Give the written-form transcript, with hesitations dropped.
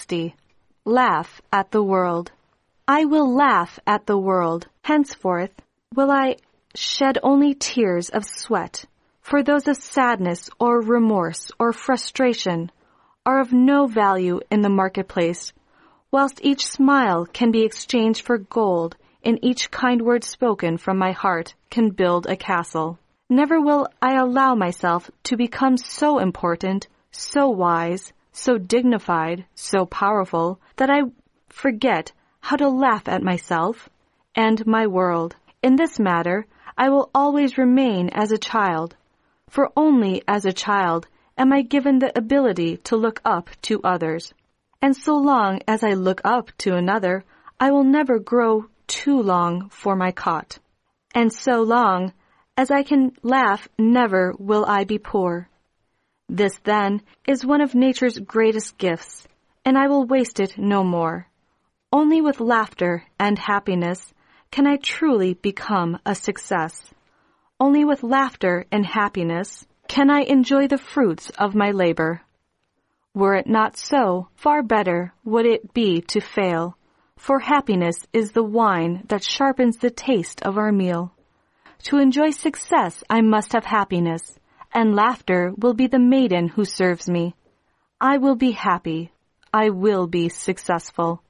60. Laugh at the world. I will laugh at the world. Henceforth will I shed only tears of sweat, for those of sadness or remorse or frustration are of no value in the marketplace, whilst each smile can be exchanged for gold, and each kind word spoken from my heart can build a castle. Never will I allow myself to become so important, so wise, so dignified, so powerful, that I forget how to laugh at myself and my world. In this matter, I will always remain as a child, for only as a child am I given the ability to look up to others. And so long as I look up to another, I will never grow too long for my cot. And so long as I can laugh, never will I be poor. This, then, is one of nature's greatest gifts, and I will waste it no more. Only with laughter and happiness can I truly become a success. Only with laughter and happiness can I enjoy the fruits of my labor. Were it not so, far better would it be to fail, for happiness is the wine that sharpens the taste of our meal. To enjoy success I must have happiness, and laughter will be the maiden who serves me. I will be happy. I will be successful.